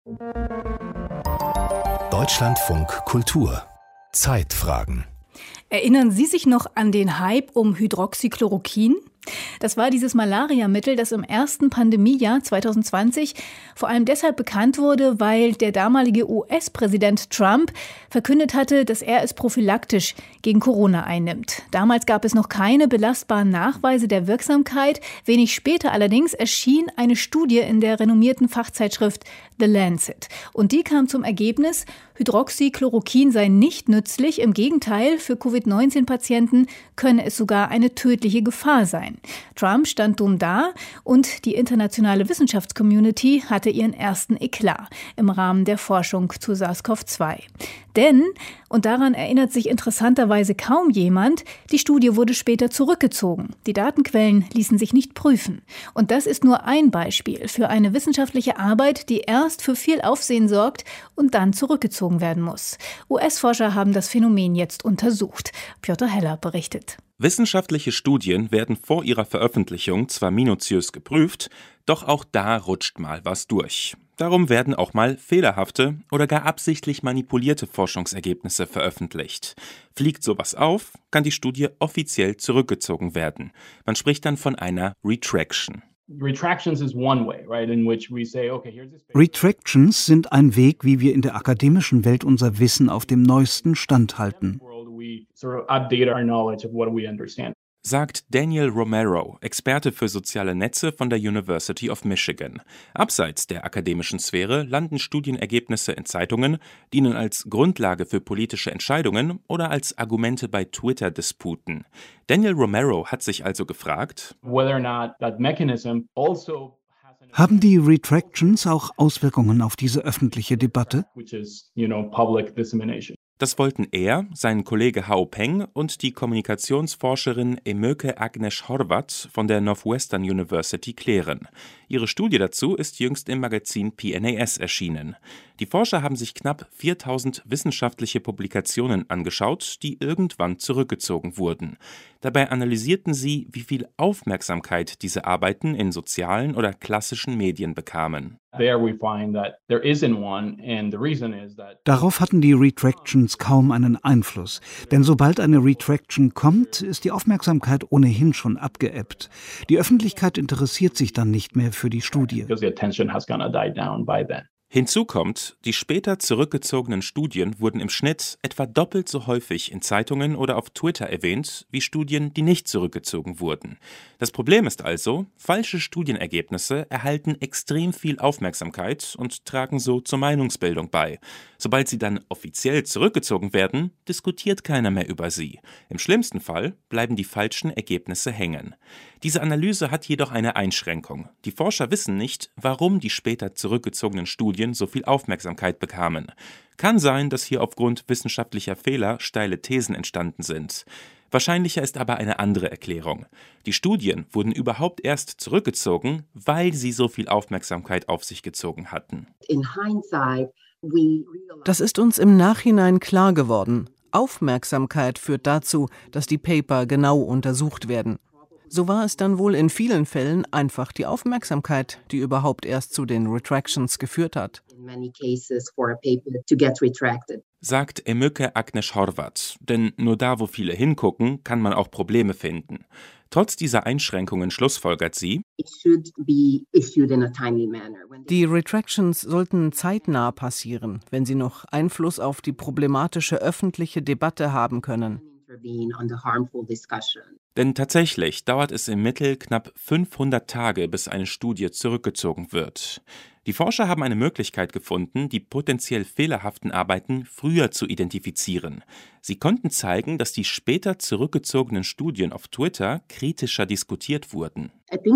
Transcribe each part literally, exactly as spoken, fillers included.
Deutschlandfunk Kultur Zeitfragen. Erinnern Sie sich noch an den Hype um Hydroxychloroquin? Das war dieses Malariamittel, das im ersten Pandemiejahr zwanzig zwanzig vor allem deshalb bekannt wurde, weil der damalige U S-Präsident Trump verkündet hatte, dass er es prophylaktisch gegen Corona einnimmt. Damals gab es noch keine belastbaren Nachweise der Wirksamkeit. Wenig später allerdings erschien eine Studie in der renommierten Fachzeitschrift The Lancet. Und die kam zum Ergebnis, Hydroxychloroquin sei nicht nützlich. Im Gegenteil, für Covid neunzehn Patienten könne es sogar eine tödliche Gefahr sein. Trump stand dumm da und die internationale Wissenschaftscommunity hatte ihren ersten Eklat im Rahmen der Forschung zu SARS-CoV zwei. Denn, und daran erinnert sich interessanterweise kaum jemand, die Studie wurde später zurückgezogen. Die Datenquellen ließen sich nicht prüfen. Und das ist nur ein Beispiel für eine wissenschaftliche Arbeit, die erst für viel Aufsehen sorgt und dann zurückgezogen werden muss. U S-Forscher haben das Phänomen jetzt untersucht. Piotr Heller berichtet. Wissenschaftliche Studien werden vor ihrer Veröffentlichung zwar minutiös geprüft, doch auch da rutscht mal was durch. Darum werden auch mal fehlerhafte oder gar absichtlich manipulierte Forschungsergebnisse veröffentlicht. Fliegt sowas auf, kann die Studie offiziell zurückgezogen werden. Man spricht dann von einer Retraction. Retractions sind ein Weg, wie wir in der akademischen Welt unser Wissen auf dem neuesten Stand halten. Sagt Daniel Romero, Experte für soziale Netze von der University of Michigan. Abseits der akademischen Sphäre landen Studienergebnisse in Zeitungen, dienen als Grundlage für politische Entscheidungen oder als Argumente bei Twitter-Disputen. Daniel Romero hat sich also gefragt, haben die Retractions auch Auswirkungen auf diese öffentliche Debatte? Das wollten er, sein Kollege Hao Peng und die Kommunikationsforscherin Emöke Agnes Horvath von der Northwestern University klären. Ihre Studie dazu ist jüngst im Magazin P N A S erschienen. Die Forscher haben sich knapp viertausend wissenschaftliche Publikationen angeschaut, die irgendwann zurückgezogen wurden. Dabei analysierten sie, wie viel Aufmerksamkeit diese Arbeiten in sozialen oder klassischen Medien bekamen. Darauf hatten die Retractions kaum einen Einfluss, denn sobald eine Retraction kommt, ist die Aufmerksamkeit ohnehin schon abgeebbt. Die Öffentlichkeit interessiert sich dann nicht mehr für die Studie. Hinzu kommt, die später zurückgezogenen Studien wurden im Schnitt etwa doppelt so häufig in Zeitungen oder auf Twitter erwähnt, wie Studien, die nicht zurückgezogen wurden. Das Problem ist also, falsche Studienergebnisse erhalten extrem viel Aufmerksamkeit und tragen so zur Meinungsbildung bei. Sobald sie dann offiziell zurückgezogen werden, diskutiert keiner mehr über sie. Im schlimmsten Fall bleiben die falschen Ergebnisse hängen. Diese Analyse hat jedoch eine Einschränkung. Die Forscher wissen nicht, warum die später zurückgezogenen Studien so viel Aufmerksamkeit bekamen. Kann sein, dass hier aufgrund wissenschaftlicher Fehler steile Thesen entstanden sind. Wahrscheinlicher ist aber eine andere Erklärung. Die Studien wurden überhaupt erst zurückgezogen, weil sie so viel Aufmerksamkeit auf sich gezogen hatten. Das ist uns im Nachhinein klar geworden. Aufmerksamkeit führt dazu, dass die Paper genau untersucht werden. So war es dann wohl in vielen Fällen einfach die Aufmerksamkeit, die überhaupt erst zu den Retractions geführt hat. Sagt Emöke Agnes Horvath, denn nur da, wo viele hingucken, kann man auch Probleme finden. Trotz dieser Einschränkungen schlussfolgert sie, die Retractions sollten zeitnah passieren, wenn sie noch Einfluss auf die problematische öffentliche Debatte haben können. Denn tatsächlich dauert es im Mittel knapp fünfhundert Tage, bis eine Studie zurückgezogen wird. Die Forscher haben eine Möglichkeit gefunden, die potenziell fehlerhaften Arbeiten früher zu identifizieren. Sie konnten zeigen, dass die später zurückgezogenen Studien auf Twitter kritischer diskutiert wurden.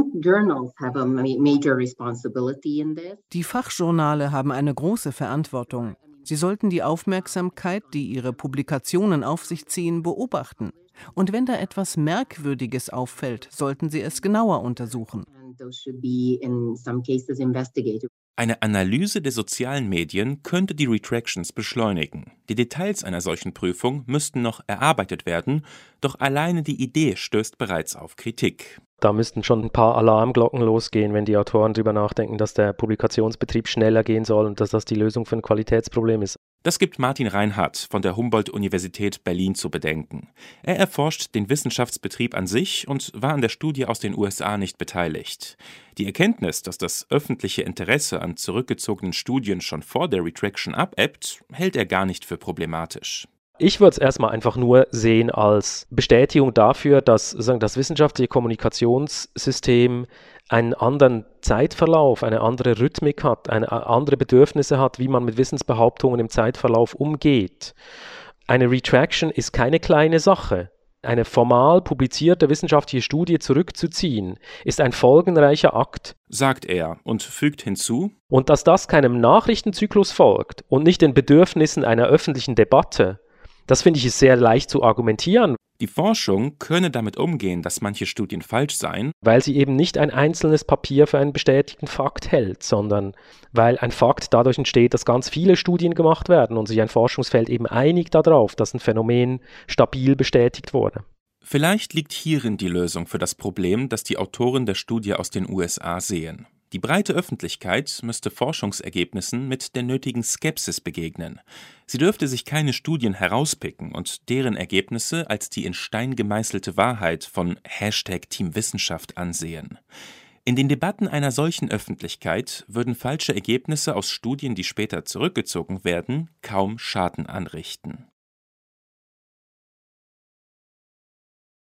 Die Fachjournale haben eine große Verantwortung. Sie sollten die Aufmerksamkeit, die ihre Publikationen auf sich ziehen, beobachten. Und wenn da etwas Merkwürdiges auffällt, sollten sie es genauer untersuchen. Eine Analyse der sozialen Medien könnte die Retractions beschleunigen. Die Details einer solchen Prüfung müssten noch erarbeitet werden, doch alleine die Idee stößt bereits auf Kritik. Da müssten schon ein paar Alarmglocken losgehen, wenn die Autoren darüber nachdenken, dass der Publikationsbetrieb schneller gehen soll und dass das die Lösung für ein Qualitätsproblem ist. Das gibt Martin Reinhardt von der Humboldt-Universität Berlin zu bedenken. Er erforscht den Wissenschaftsbetrieb an sich und war an der Studie aus den U S A nicht beteiligt. Die Erkenntnis, dass das öffentliche Interesse an zurückgezogenen Studien schon vor der Retraction abebbt, hält er gar nicht für problematisch. Ich würde es erstmal einfach nur sehen als Bestätigung dafür, dass sozusagen das wissenschaftliche Kommunikationssystem einen anderen Zeitverlauf, eine andere Rhythmik hat, eine andere Bedürfnisse hat, wie man mit Wissensbehauptungen im Zeitverlauf umgeht. Eine Retraction ist keine kleine Sache. Eine formal publizierte wissenschaftliche Studie zurückzuziehen, ist ein folgenreicher Akt, sagt er und fügt hinzu, und dass das keinem Nachrichtenzyklus folgt und nicht den Bedürfnissen einer öffentlichen Debatte, das finde ich ist sehr leicht zu argumentieren. Die Forschung könne damit umgehen, dass manche Studien falsch seien, weil sie eben nicht ein einzelnes Papier für einen bestätigten Fakt hält, sondern weil ein Fakt dadurch entsteht, dass ganz viele Studien gemacht werden und sich ein Forschungsfeld eben einigt darauf, dass ein Phänomen stabil bestätigt wurde. Vielleicht liegt hierin die Lösung für das Problem, das die Autoren der Studie aus den U S A sehen. Die breite Öffentlichkeit müsste Forschungsergebnissen mit der nötigen Skepsis begegnen. Sie dürfte sich keine Studien herauspicken und deren Ergebnisse als die in Stein gemeißelte Wahrheit von Hashtag Team Wissenschaft ansehen. In den Debatten einer solchen Öffentlichkeit würden falsche Ergebnisse aus Studien, die später zurückgezogen werden, kaum Schaden anrichten.